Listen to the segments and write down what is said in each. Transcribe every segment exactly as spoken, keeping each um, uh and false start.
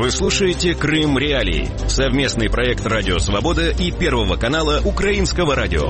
Вы слушаете «Крым Реалии» — совместный проект «Радио Свобода» и Первого канала Украинского радио.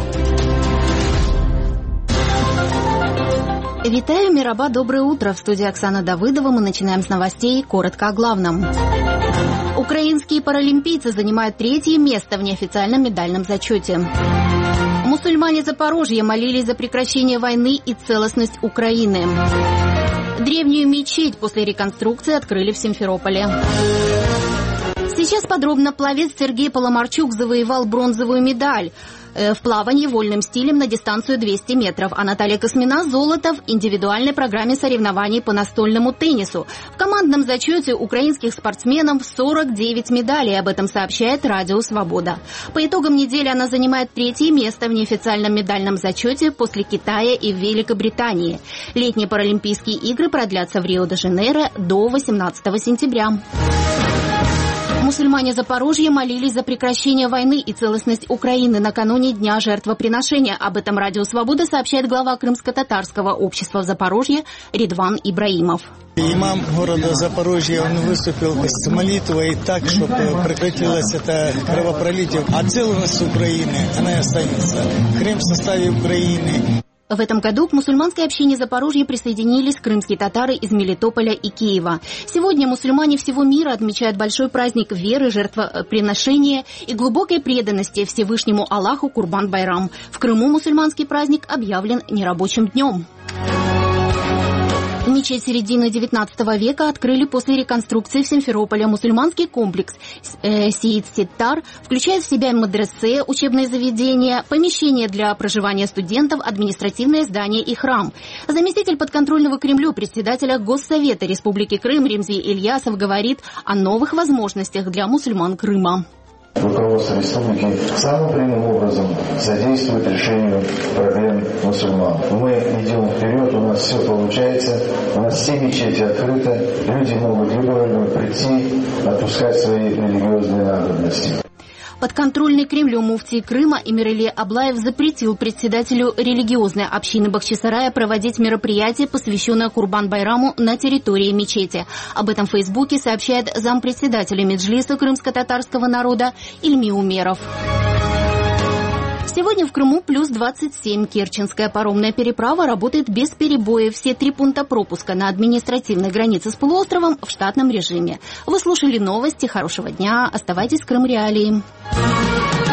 Витаю, Мираба, доброе утро. В студии Оксана Давыдова. Мы начинаем с новостей. Коротко о главном. Украинские паралимпийцы занимают третье место в неофициальном медальном зачете. Мусульмане Запорожья молились за прекращение войны и целостность Украины. Древнюю мечеть после реконструкции открыли в Симферополе. Сейчас подробно. Пловец Сергей Поломарчук завоевал бронзовую медаль в плавании вольным стилем на дистанцию двести метров, а Наталья Космина золото в индивидуальной программе соревнований по настольному теннису. В командном зачете украинских спортсменов сорок девять медалей, об этом сообщает Радио Свобода. По итогам недели она занимает третье место в неофициальном медальном зачете после Китая и Великобритании. Летние паралимпийские игры продлятся в Рио-де-Жанейро до восемнадцатого сентября. Мусульмане Запорожья молились за прекращение войны и целостность Украины накануне Дня жертвоприношения. Об этом Радио Свобода сообщает глава Крымско-татарского общества в Запорожье Редван Ибраимов. Имам города Запорожья, он выступил с молитвой так, чтобы прекратилось это кровопролитие. А целостность Украины, она и останется. Крым в составе Украины. В этом году к мусульманской общине Запорожья присоединились крымские татары из Мелитополя и Киева. Сегодня мусульмане всего мира отмечают большой праздник веры, жертвоприношения и глубокой преданности Всевышнему Аллаху Курбан-Байрам. В Крыму мусульманский праздник объявлен нерабочим днем. Мечеть середины девятнадцатого века открыли после реконструкции в Симферополе. Мусульманский комплекс э, Сиид-Ситтар включает в себя мадресе, учебные заведения, помещения для проживания студентов, административное здание и храм. Заместитель подконтрольного Кремлю председателя Госсовета Республики Крым Ремзи Ильясов говорит о новых возможностях для мусульман Крыма. Руководство республики самым прямым образом содействует решению проблем мусульман. Мы идем вперед, у нас все получается, у нас все мечети открыты, люди могут выборно прийти, отпускать свои религиозные надобности. Подконтрольный Кремлю муфтий Крыма Эмирали Аблаев запретил председателю религиозной общины Бахчисарая проводить мероприятие, посвященное Курбан-Байраму на территории мечети. Об этом в Фейсбуке сообщает зампредседателя Меджлиса крымско-татарского народа Ильми Умеров. Сегодня в Крыму плюс двадцать семь. Керченская паромная переправа работает без перебоев. Все три пункта пропуска на административной границе с полуостровом в штатном режиме. Вы слушали новости. Хорошего дня. Оставайтесь в Крым Реалии.